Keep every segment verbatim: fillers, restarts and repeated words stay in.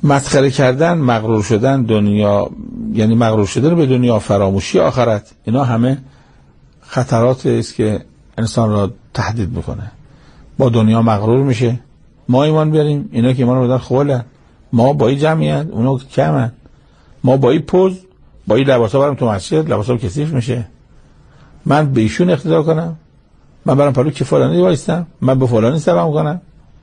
مسخره کردن، مغرور شدن دنیا، یعنی مغرور شدن به دنیا، فراموشی آخرت، اینا همه خطراتی است که انسان را تهدید میکنه. با دنیا مغرور میشه. ما ایمان بیاریم، اینا که ایمان رو بدن خولن. ما با این جمعیت، اونا کمن. ما با این پوز، با این لباسا برم تو مسجد، لباسا کثیف میشه. من به ایشون اقتدا کنم، من برم پلو که فلانی وایستم، من به فلانی سلام کنم.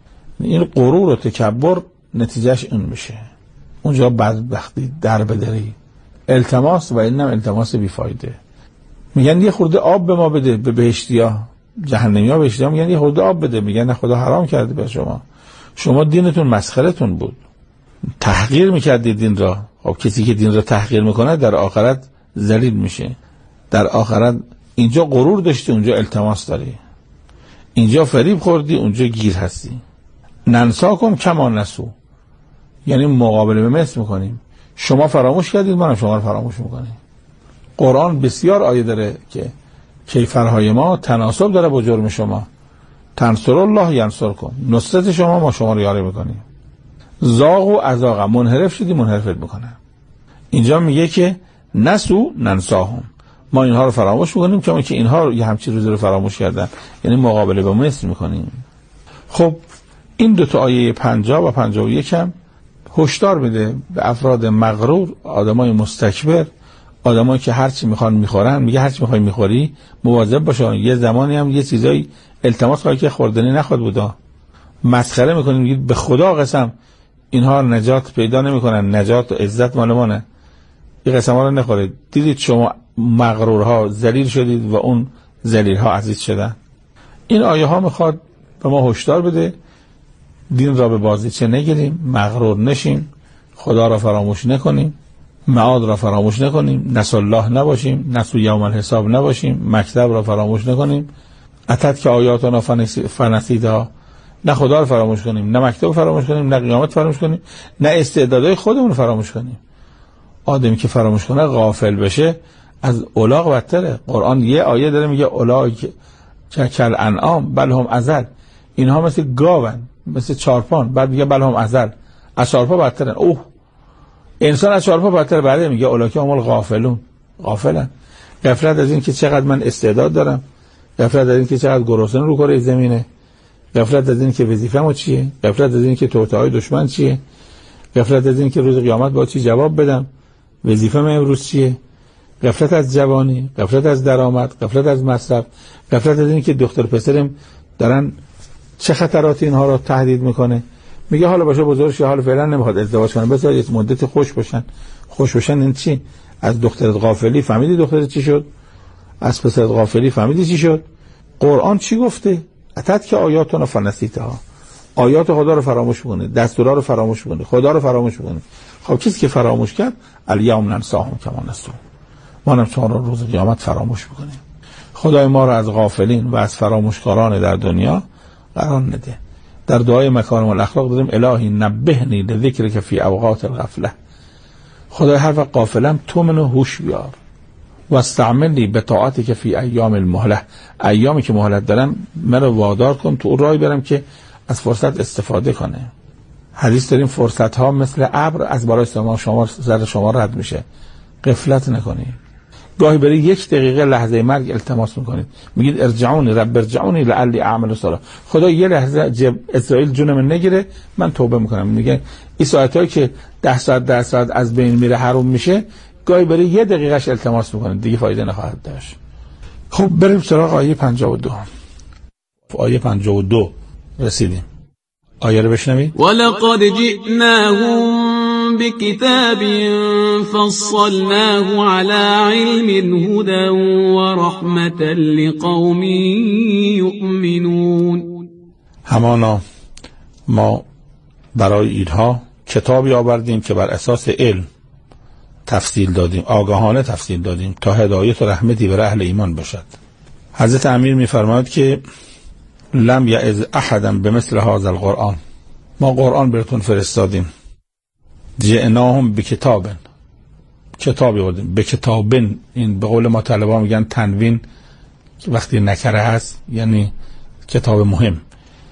این غرور و تکبر نتیجهش این میشه. اونجا بدبختی، دربدری، التماس، و اینم التماس بیفایده. میگن یه خورده آب به ما بده، به بهشتیا، جهنمیا بهشتیا میگن یه خورده آب بده، میگن نه خدا حرام کرده به شما، شما دینتون مسخرتون بود، تحقیر میکردید دین را. خب کسی که دین را تحقیر میکنه در آخرت ذلیل میشه. در آخرت اینجا غرور داشتی، اونجا التماس داری، اینجا فریب خوردی، اونجا گیر هستی. ننساکم کما نسو، یعنی مقابله به مثل میکنیم. شما فراموش کردید، منم شما رو فراموش میکنیم. قرآن بسیار آیه داره که کیفرهای ما تناسب داره با جرم شما. تنصر الله ینصرکم، نصرت شما ما شما رو یاری میکنیم. زاغ و ازاغ، منحرف شدی منحرفت میکنه. اینجا میگه که نسو ننساهم، ما اینها رو فراموش میکنیم کما که اینها رو یه همچین روزی رو فراموش کردن، یعنی مقابله با مثل میکنیم. خب این دو تا آیه پنجاه و پنجاه و یک هم هشدار میده به افراد مغرور، آدمای مستکبر، آدمایی که هر چی میخوان میخورن. میگه هر چی میخوای میخوری مواظب باش، یه زمانی هم یه چیزایی التماس کنی که خوردنی نخواد بودا. مسخره میکنید، میگید به خدا قسم اینها نجات پیدا نمیکنن، نجات و عزت مال ما نه، این قسما رو نخورید. دیدید شما مغرورها ذلیل شدید و اون ذلیلها عزیز شدن. این آیه ها میخواد به ما هشدار بده دین را به بازیچه نگیریم، مغرور نشیم، خدا را فراموش نکنیم، معاد را فراموش نکنیم، نسو الله نباشیم، نسو یوم الحساب نباشیم، مکتب را فراموش نکنیم، اتت که آیاتنا فنسیدها، نه خدا را فراموش کنیم، نه مکتب فراموش کنیم، نه قیامت فراموش کنیم، نه استعدادهای خودمون فراموش کنیم. آدمی که فراموش کنه غافل بشه از الاغ بدتره. قرآن یه آیه داره میگه الاغ کل انعام بل هم ازل، اینها مثل گاون، مثل چارپان. بعد میگه بل هم ازل، از چارپا بدترن. اوه، انسان از چارپا بدتر. بعد میگه اولاکی هم غافلون، غافلن. غفلت از این که چقدر من استعداد دارم، غفلت از این که چقدر گرسنه رو کره زمینه، غفلت از این که وظیفه‌م چیه، غفلت از این که توطئه‌های دشمن چیه، غفلت از این که روز قیامت با چی جواب بدم، وظیفه‌م امروز چیه، غفلت از جوانی، غفلت از درآمد، غفلت از مصرف، غفلت از این که دختر پسرم دارن چه خطراتی اینها رو تهدید میکنه. میگه حالا باشه بزرگش، حالا فعلا نمیخواد ازدواج کنه، بذار یه مدت خوش باشن. خوش باشن این چی؟ از دخترت غافلی فهمیدی دخترت چی شد؟ از پسرت غافلی فهمیدی چی شد؟ قرآن چی گفته؟ اتت که آیاتنا فنسیتها، آیات خدا رو فراموش میکنه، دستورا رو فراموش میکنه، خدا رو فراموش میکنه. خب کسی که فراموش کرد الیوم ننساهم کما نسوا، ما هم شما رو روز قیامت فراموش میکنیم. خدای ما رو از غافلین و از فراموشکاران در دنیا قرار نده. در دعای مکارم الاخلاق داریم الهی نبهنی لذکرک فی اوقات الغفله، خدای هر وقت غافلم تو منو هوش بیار، و استعملی به طاعتک فی ایام المهله، ایامی که مهلت دارم منو وادار کن تو راه برم که از فرصت استفاده کنه. حدیث داریم فرصت ها مثل ابر از بالای شما شما سر شما رد میشه، غفلت نکنید. گاهی برای یک دقیقه لحظه مرگ التماس میکنید، میگید ارجعونی رب ارجعونی لعلی اعمل صالحا، خدا یه لحظه اسرائیل جونم نگیره من توبه میکنم. میگه این ساعتایی که ده ساعت ده ساعت از بین میره حروم میشه، گاهی برای یه دقیقهش التماس میکنید، دیگه فایده نخواهد داشت. خب بریم سراغ آیه پنجاه و دو. آیه پنجاه و دو رسیدیم. آیه رو بشنوید. ولقد جئناهم بكتاب فصلناه على علم هدى ورحمة لقوم يؤمنون. همانا ما برای اینها کتابی آوردیم که بر اساس علم تفصیل دادیم، آگاهانه تفصیل دادیم تا هدایت و رحمتی بر اهل ایمان باشد. حضرت امیر می‌فرماید که لم یعظ احدا بمثل هذا القرآن، ما قرآن براتون فرستادیم. جئناهم بکتابن، کتابی آوردیم. به کتابن، این به قول ما طلبا میگن تنوین وقتی نکره هست یعنی کتاب مهم.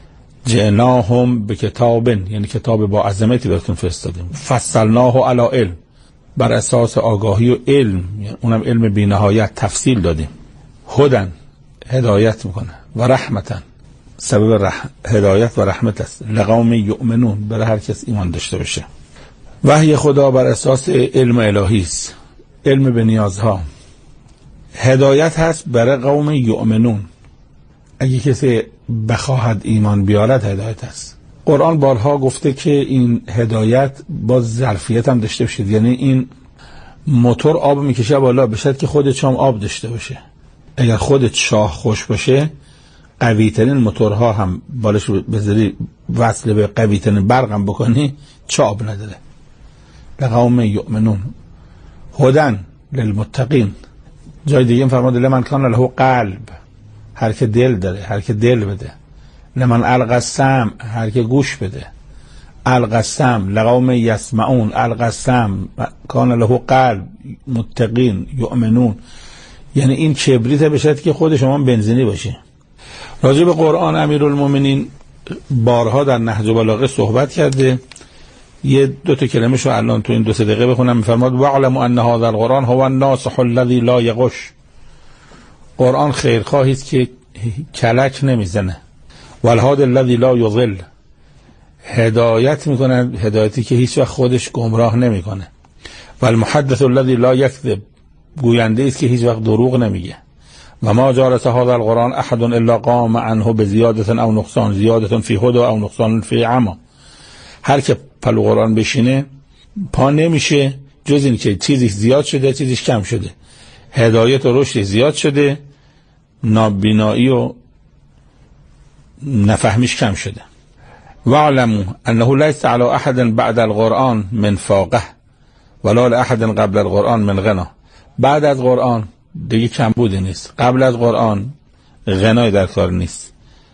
جئناهم به کتاب، یعنی کتاب با عظمتی بهتون فرستادیم، فصلناه علی علم، بر اساس آگاهی و علم، یعنی اونم علم بی نهایت تفصیل دادیم. هدن، هدایت میکنه، و رحمتن، سبب رح... هدایت و رحمت است، لقوم یؤمنون، برای هر کس ایمان داشته باشه. وحی خدا بر اساس علم الهی است، علم به نیازها. هدایت هست برای قوم یؤمنون، اگه کسی بخواهد ایمان بیارد هدایت است. قرآن بارها گفته که این هدایت با ظرفیت هم داشته باشید، یعنی این موتور آب میکشه بالا، بشد که خودت هم آب داشته باشه. اگر خودت شاه خوش باشه، قوی ترین موتورها هم بالش بذاری وصل به قوی ترین برق هم بکنی، چه آب نداره. لقوم یؤمنون، هدن للمتقین. جای دیگه این فرمود لمن کان له قلب، هر که دل داره، هر که دل بده. لمن القى السمع، هر که گوش بده. القى السمع، لقوم یسمعون، القى السمع، کان له قلب، متقین، یؤمنون. یعنی این کبریت بشد که خود شما بنزینی باشه. راجع به قرآن امیرالمومنین بارها در نهج البلاغه صحبت کرده. یه دو تا کلمه شو الان تو این دو سه دقیقه بخونم. میفرماد واعلموا ان هذا القرآن هو الناصح الذي لا یغش. قرآن خیرخواهی است که کلک نمیزنه. والهادی الذی لا یضل، هدایت میکنه، هدایتی که هیچ وقت خودش گمراه نمیکنه. والمحدث الذی لا یکذب، گوینده است که هیچ وقت دروغ نمیگه. و ما جالس هذا القرآن احد الا قام عنه بزیادة او نقصان، زیادة فی هدى او نقصان فی عمی. هر که پلو قرآن بشینه پا نمیشه جز این که چیزی زیاد شده چیزیش کم شده، هدایت و رشد زیاد شده، نابینایی و نفهمیش کم شده. واعلموا انه لیس علی احد بعد القرآن من فاقه ولا لاحد قبل القرآن من غنا. بعد از قرآن دیگه کمبودی نیست، قبل از قرآن غنای در کار نیست.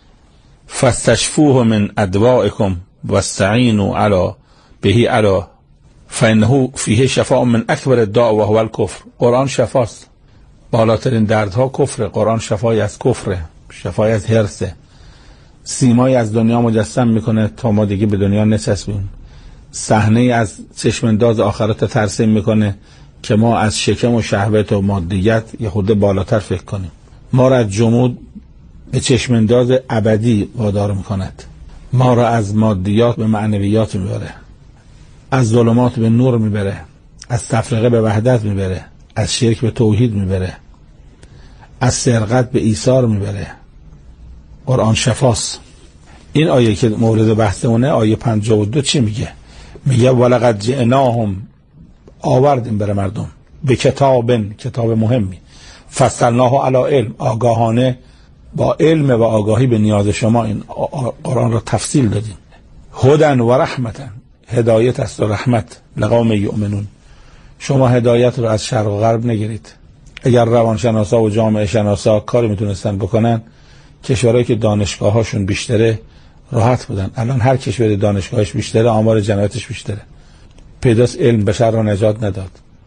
فاستشفوه من ادوائکم واستعینوا علی بهی علی فانه فیه شفاء من اکبر الداء وهو الکفر. قرآن شفاست، بالاترین دردها کفره. قرآن شفای از کفره، شفای از حرصه. سیمای از دنیا مجسم میکنه تا ما دیگه به دنیا نچسبیم. صحنه از چشمانداز آخرت ترسیم میکنه که ما از شکم و شهوت و مادیت یه خورده بالاتر فکر کنیم. ما را از جمود به چشمانداز ابدی وادار میکند. ما را از مادیات به معنویات میبره، از ظلمات به نور میبره، از تفرقه به وحدت میبره، از شرک به توحید میبره، از سرقت به ایثار میبره. قرآن شفاست. این آیه که مورد بحثمونه، آیه پنجاه و دو چی میگه؟ میگه ولقد جئناهم، آوردیم برای مردم، به کتابن، کتاب مهمی، فصلناه علی علم، آگاهانه با علم و آگاهی به نیاز شما این قرآن را تفصیل دادیم. هدن و رحمتن، هدایت است و رحمت، لقوم یؤمنون. شما هدایت رو از شرق و غرب نگیرید. اگر روانشناسا و جامعه شناسا کاری میتونستن بکنن، کشورهایی که دانشگاه هاشون بیشتره راحت بودن. الان هر کشور دانشگاهش بیشتره، آمار جنایتش بیشتره. پیداست علم بشر را نجات نداد.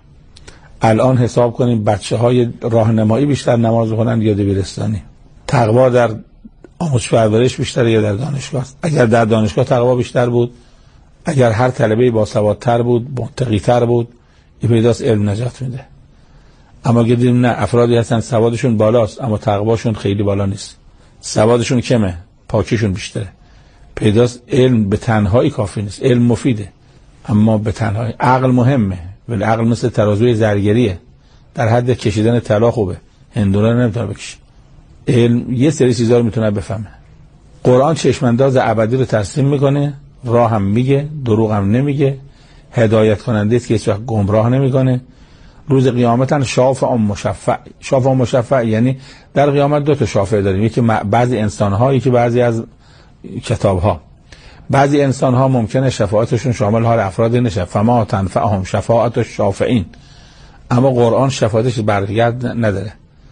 الان حساب کنیم بچه های راهنمایی بیشتر نماز بخونن یا دبیرستانی. تقوا در آموزش پرورش بیشتره یا در دانشگاه است. اگر در دانشگاه تقوا بیشتر بود، اگر هر طلبه باسوادتر بود، متقی‌تر بود، این پیداست علم نجات میده. اما دیدیم نه، افرادی هستن سوادشون بالاست اما تقواشون خیلی بالا نیست، سوادشون کمه، پاکیشون بیشتره. پیداست علم به تنهایی کافی نیست. علم مفیده اما به تنهایی. عقل مهمه ولی عقل مثل ترازوی زرگریه، در حد کشیدن طلا خوبه، هندونه نمیتونه بکشه. علم یه سری چیزا رو میتونه بفهمه. قرآن چشمانداز ابدی رو ترسیم میکنه، راه هم میگه، دروغ هم نمیگه، هدایت کننده است که هیچ وقت گمراه نمیکنه. روز قیامت هم شافع مشفع. شافع مشفع یعنی در قیامت دو تا شافع داریم، یکی بعضی انسان‌ها، یکی بعضی از کتاب‌ها. بعضی انسان‌ها ممکنه شفاعتشون شامل حال افرادی نشه، فما تنفعهم شفاعت الشافعین. اما قرآن شفاعتش برگرد نداره.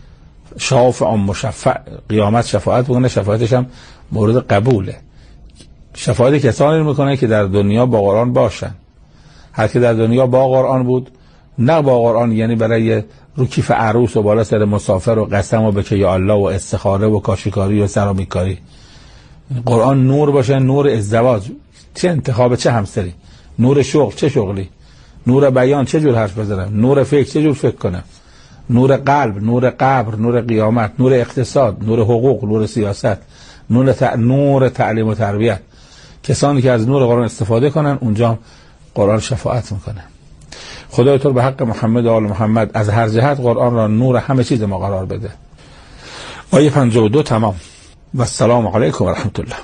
شافع مشفع، قیامت شفاعت بکنه، شفاعتش هم مورد قبوله. شفاعت کسانی میکنه که در دنیا با قرآن باشن. هر که در دنیا با قرآن بود، نه با قرآن یعنی برای رو کیف عروس و بالا سر مسافر و قسم و بکه یا الله و استخاره و کاشیکاری و سرامیکاری. قرآن نور باشه، نور ازدواج، چه انتخاب چه همسری، نور شغل چه شغلی، نور بیان چه جور حرف بزنم، نور فکر چه جور فکر کنم، نور قلب، نور قبر، نور قیامت، نور اقتصاد، نور حقوق، نور سیاست، نور ت... نور تعلیم و تربیت. کسانی که از نور قرآن استفاده کنن اونجا قرآن شفاعت میکنه. خدای تو به حق محمد و آل محمد از هر جهت قرآن را نور همه چیز ما قرار بده. آیه پنجاه و دو تمام. و السلام علیکم و رحمت الله.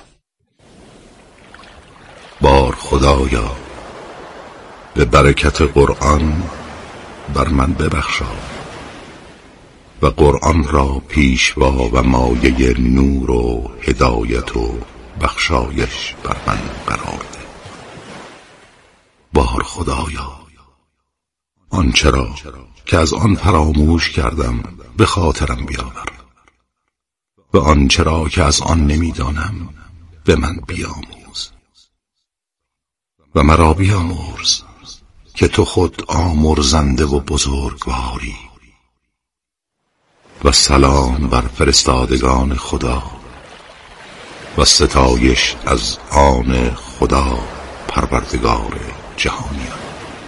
بار خدایا به برکت قرآن بر من ببخشا و قرآن را پیشوا و مایه نور و هدایت و بخشایش بر من قرار ده. بار خدایا آنچه را که از آن فراموش کردم به خاطرم بیاور و آنچه را که از آن نمیدانم به من بیاموز و مرا بیامرز که تو خود آمرزنده و بزرگواری. و سلام بر فرستادگان خدا و ستایش از آن خدا پروردگار جهانیان.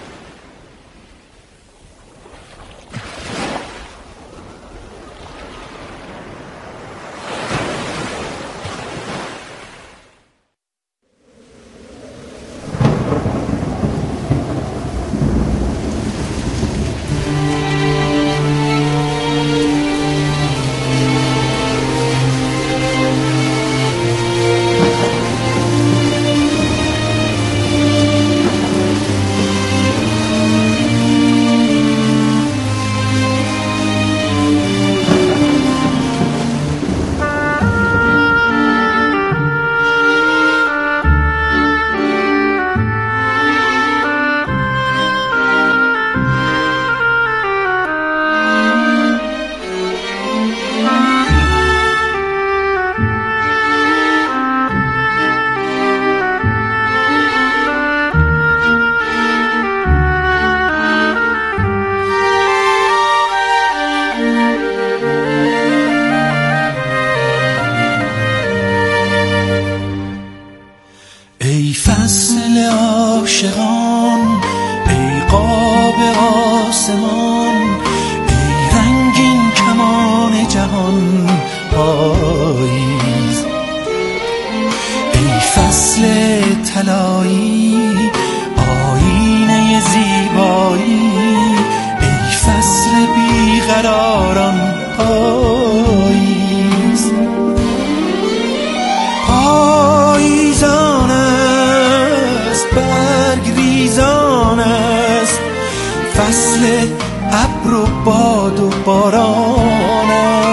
ای فصل عاشقان، ای قاب آسمان، ای رنگین کمان جهان پاییز، ای فصل طلایی، آینه زیبایی، ای فصل بیقراران پاییز. پاییزان است، برگ ریزان است، فصل ابر و باد و باران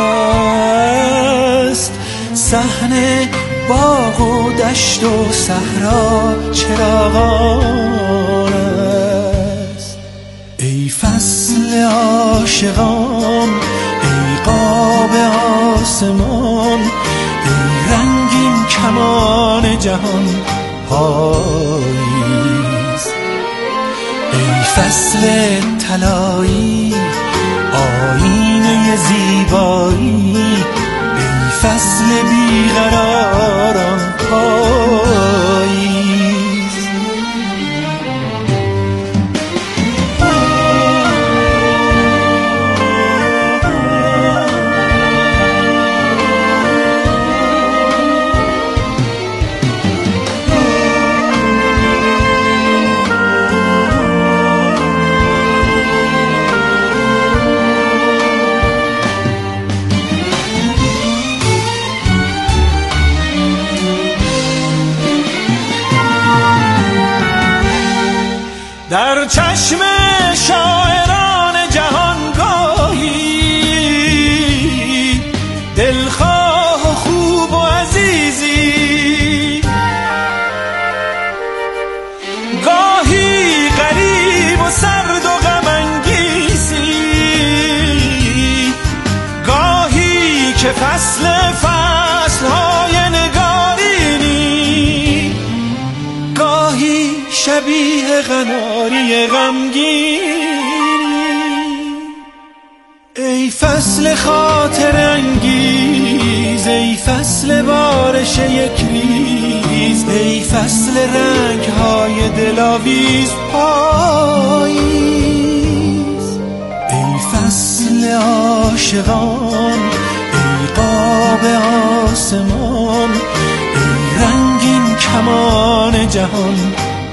است، صحن باغ و دشت و صحرا چراغان است. ای فصل عاشقان، ای قاب آسمان، ای رنگین کمان جهان پاییز، ای فصل طلایی، آینه زیبایی، ای فصل بیقراران پاییز. در چشم شاعران جهان گاهی دلخواه و خوب و عزیزی، گاهی غریب و سرد و غم انگیزی، گاهی که فصل فصلهای نگارینی، گاهی شبیه قناری غمگینی. ای ای فصل خاطر انگیز، ای فصل بارش یک ریز، ای فصل رنگ های دلاویز پاییز، ای فصل عاشقان، ای قاب آسمان، ای رنگین کمان جهان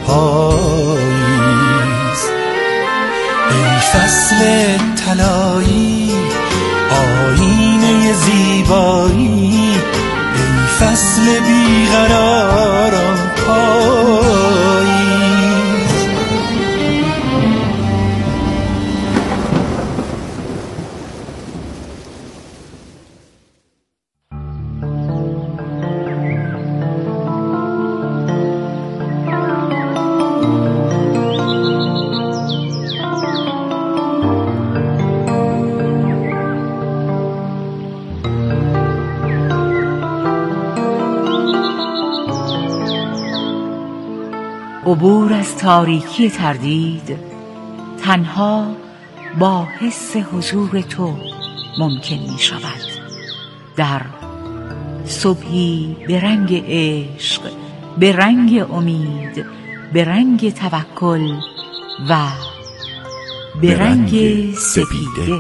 پاییز، ای فصل طلایی، آینه زیبایی، ای فصل بیقراران پاییز. عبور از تاریکی تردید تنها با حس حضور تو ممکن می شود. در صبحی به رنگ عشق، به رنگ امید، به رنگ توکل و به رنگ سپیده.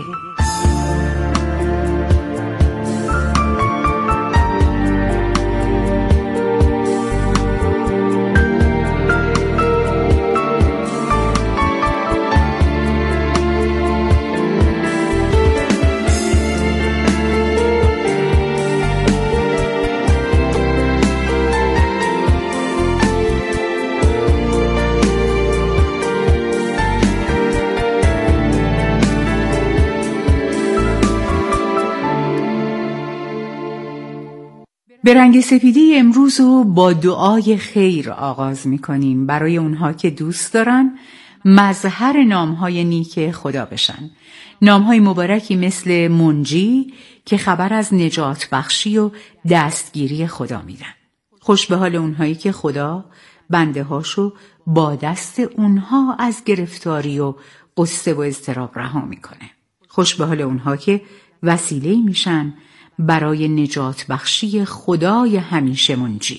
به رنگ سپیدی امروز رو با دعای خیر آغاز می کنیم برای اونها که دوست دارن مظهر نامهای نیک خدا بشن. نامهای مبارکی مثل منجی که خبر از نجات بخشی و دستگیری خدا میدن. خوش به حال اونهایی که خدا بنده هاشو با دست اونها از گرفتاری و غصه و اضطراب رها میکنه. خوش به حال اونها که وسیله میشن برای نجات بخشی خدای همیشه منجی.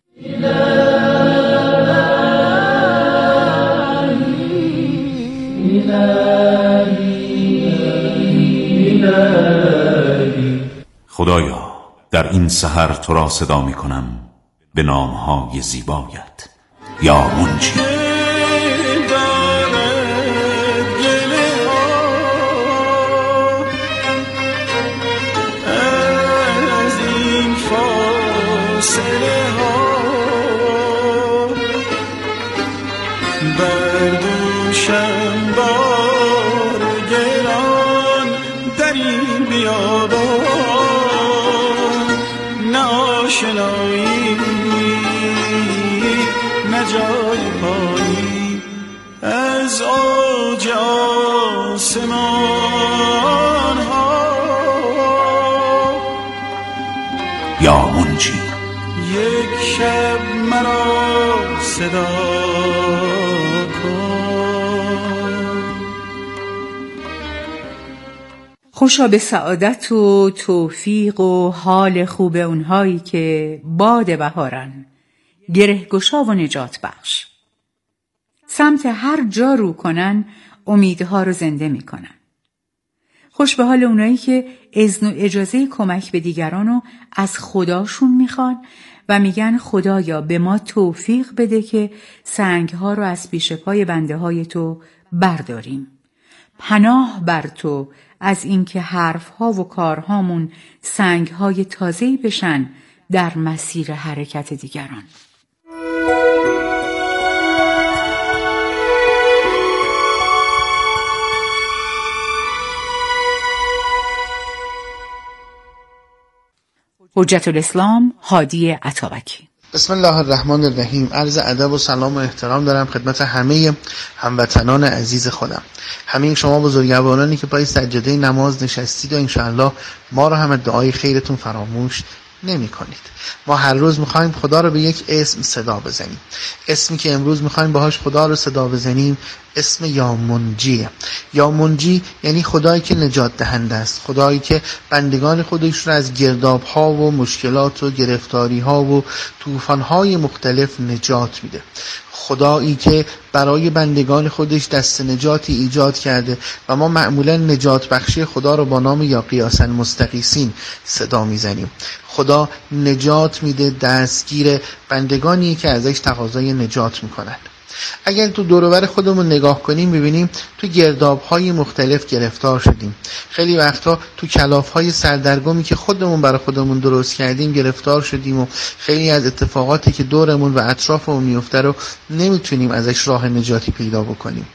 خدایا در این سحر تو را صدا می کنم به نامهای زیبایت یا منجی. بردوشم بار گران در این بیابان، نه آشنایی نه جای پایی از اوج آسمان ها. یا منجی یک شب مرا صدا خوشا به سعادت و توفیق و حال خوب اونهایی که باد بهارن، گرهگشا و نجات بخش. سمت هر جا رو کنن امیدها رو زنده می کنن. خوش به حال اونهایی که اذن و اجازه کمک به دیگرانو از خداشون میخوان و میگن خدایا به ما توفیق بده که سنگها رو از پیش پای بنده های تو برداریم. پناه بر تو از اینکه حرفها و کارهامون سنگهای تازه‌ای بشن در مسیر حرکت دیگران. حجت الاسلام هادی عطابکی. بسم الله الرحمن الرحیم. عرض ادب و سلام و احترام دارم خدمت همه هموطنان عزیز خودم، همه شما بزرگوارانی که پای سجاده نماز نشستید و انشاءالله ما رو هم دعای خیرتون فراموش نمی کنید. ما هر روز میخوایم خدا رو به یک اسم صدا بزنیم. اسمی که امروز میخوایم باهاش خدا رو صدا بزنیم اسم یا منجیه. یا منجی یعنی خدایی که نجات دهنده است، خدایی که بندگان خودش رو از گرداب ها و مشکلات و گرفتاری ها و طوفان های مختلف نجات میده، خدایی که برای بندگان خودش دست نجاتی ایجاد کرده و ما معمولا نجات بخشی خدا رو با نام یا قیاسا مستقیسین صدا میزنیم. خدا نجات میده، دستگیر بندگانی که ازش تقاضای نجات میکنند. اگر تو دور و بر خودمون نگاه کنیم میبینیم تو گرداب‌های مختلف گرفتار شدیم. خیلی وقتا تو کلاف‌های سردرگمی که خودمون برای خودمون درست کردیم گرفتار شدیم و خیلی از اتفاقاتی که دورمون و اطرافمون میفته رو نمیتونیم ازش راه نجاتی پیدا بکنیم.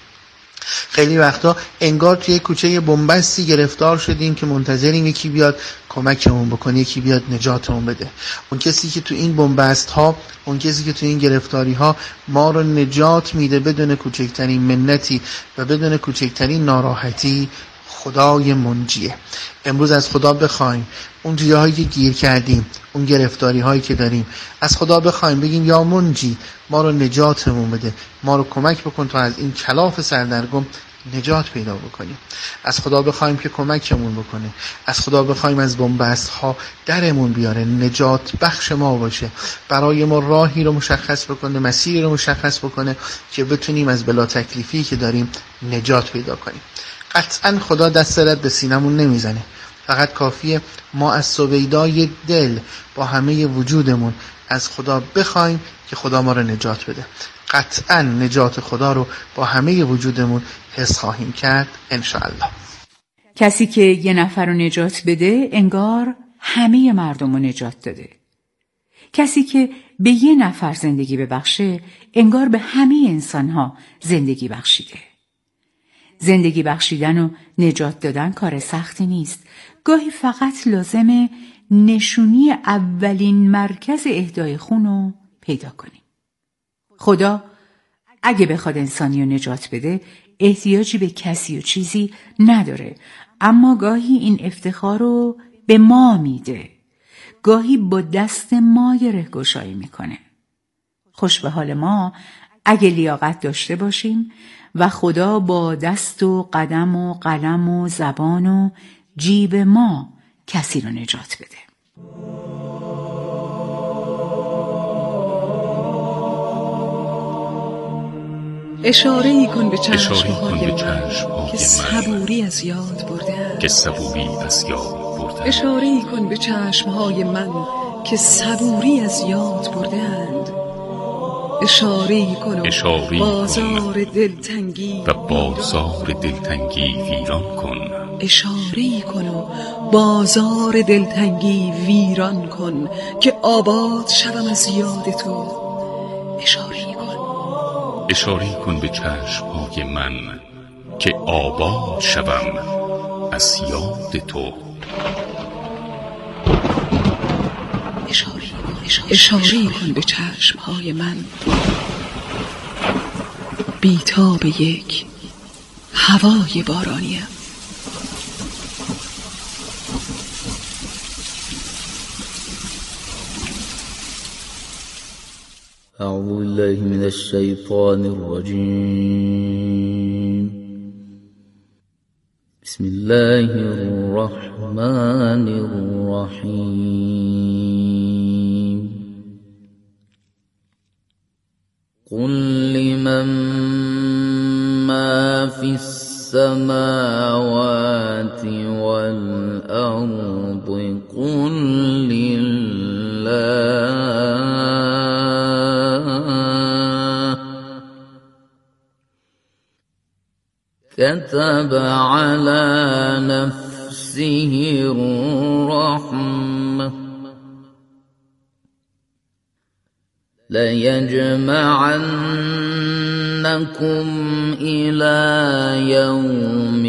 خیلی وقتا انگار توی کوچه بنبستی گرفتار شدیم که منتظریم یکی بیاد کمکمون بکنه، یکی بیاد نجاتمون بده. اون کسی که تو این بنبست ها، اون کسی که تو این گرفتاری ها ما رو نجات میده بدون کوچکترین منتی و بدون کوچکترین ناراحتی، خدای منجیه. امروز از خدا بخوایم اون جاهایی که گیر کردیم، اون گرفتاری هایی که داریم، از خدا بخوایم بگیم یا منجی ما رو نجاتمون بده، ما رو کمک بکن تا از این کلاف سردرگم نجات پیدا بکنیم. از خدا بخوایم که کمکمون بکنه، از خدا بخوایم از بنبست ها درمون بیاره، نجات بخش ما باشه، برای ما راهی رو مشخص بکنه، مسیری رو مشخص بکنه که بتونیم از بلا تکلیفی که داریم نجات پیدا کنیم. قطعا خدا دست رد به سینمون نمیزنه، فقط کافیه ما از سویدای دل با همه وجودمون از خدا بخوایم که خدا ما رو نجات بده. قطعا نجات خدا رو با همه وجودمون حس خواهیم کرد انشاءالله. کسی که یه نفر رو نجات بده انگار همه مردم رو نجات داده. کسی که به یه نفر زندگی ببخشه انگار به همه انسانها زندگی بخشیده. زندگی بخشیدن و نجات دادن کار سختی نیست. گاهی فقط لازمه نشونی اولین مرکز اهدای خون رو پیدا کنیم. خدا اگه بخواد انسانی رو نجات بده احتیاجی به کسی و چیزی نداره، اما گاهی این افتخار رو به ما میده، گاهی با دست ما گره گشایی میکنه. خوش به حال ما اگه لیاقت داشته باشیم و خدا با دست و قدم و قلم و زبان و جیب ما کسی رو نجات بده. اشاره‌ای کن به چشم‌های من که صبوری از یاد برده‌اند، که صبوری از یاد برده‌اند. اشاره‌ای کن به چشم‌های من که صبوری از یاد برده‌اند. اشاره‌ای کن و بازار دلتنگی و بازار دلتنگی ویران کن. اشاره‌ای کن و بازار دلتنگی ویران کن که آباد شوم از یاد تو. اشاره‌ای کن اشاره کن به چشم‌های من که آباد شوم از یاد تو. اشاره کن به چشم‌های من بی‌تاب یک هوای بارانیم. أعوذ بالله من الشيطان الرجيم. بسم الله الرحمن الرحيم. قل لمن ما في السماوات والأرض قل لله كتب على نفسه الرحمة ليجمعنكم إلى يوم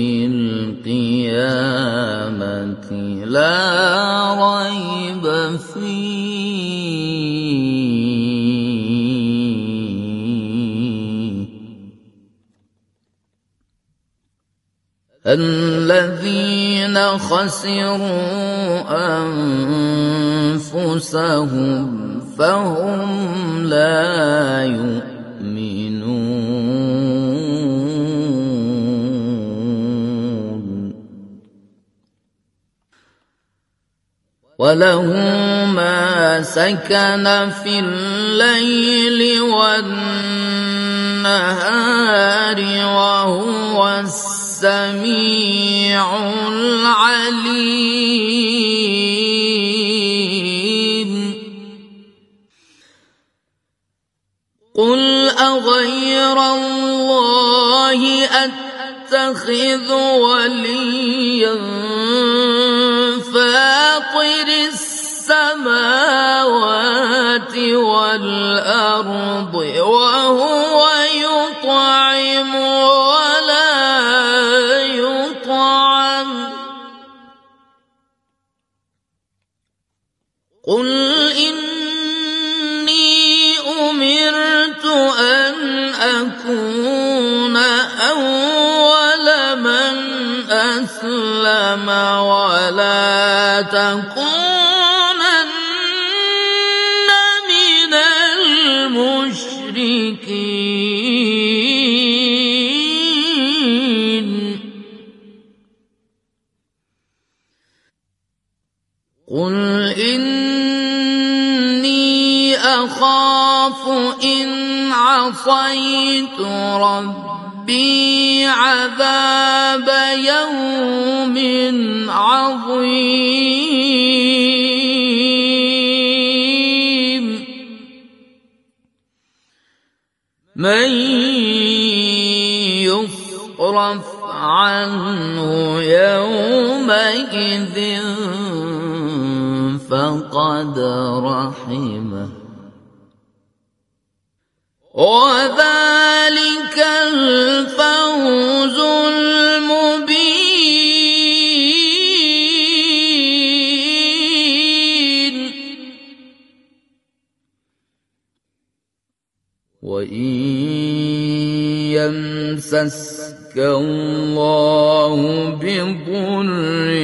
القيامة لا ريب فيه الذين خسروا أنفسهم فهم لا يؤمنون وله ما سكن في الليل والنهار وهو السميع العليم قل أغير الله أتخذ وليا فاطر السماوات والأرض وهو يطعم ولا يطعم قل إني أمرت أن أكون أول من أسلم ولا تكونن من المشركين قل إني أخاف إن عصيت ربي عذاب يوم عظيم من يصرف عنه يومئذ فقد رحمه وذلك الفوز المبين وإن يمسسك الله بضر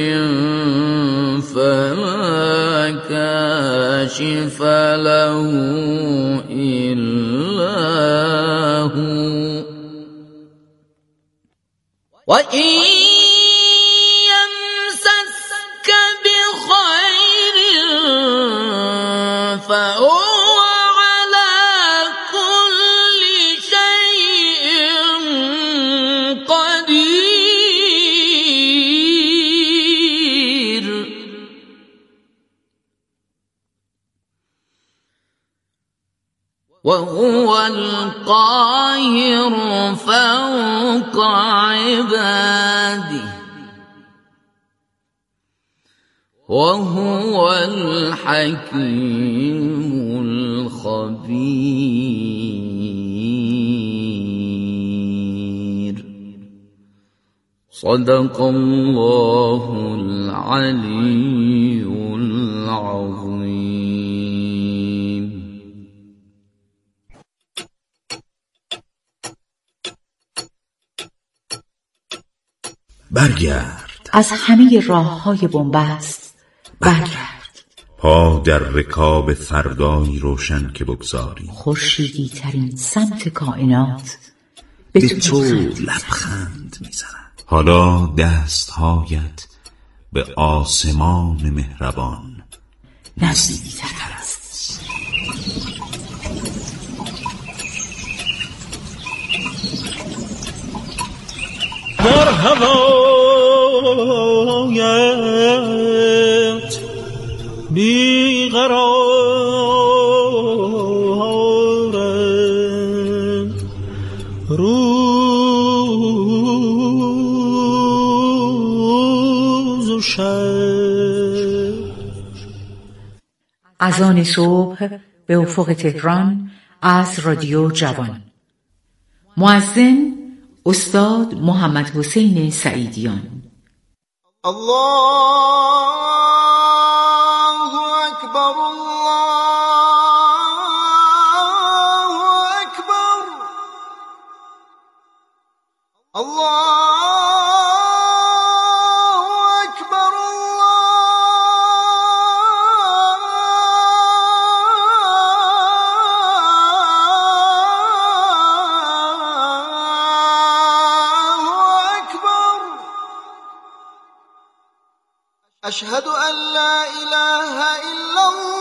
فلا كاشف له إلا هو وإن يمسسك بخير فهو على كل شيء قدير وهو القاهر فوق عباده وهو الحكيم الخبير صدق الله العلي العظيم. برگرد از همه راه های بنبست برگرد پا در رکاب فردایی روشن که بگذاری خورشیدی ترین سمت کائنات به تو لبخند میزند حالا دستهایت به آسمان مهربان نزدیکتر است در هوایت بیقرارم روز و شب. اذان صبح به افق تهران از رادیو جوان. مؤذن استاد محمد حسین سعیدیان. الله اکبر الله اکبر الله أشهد أن لا إله إلا الله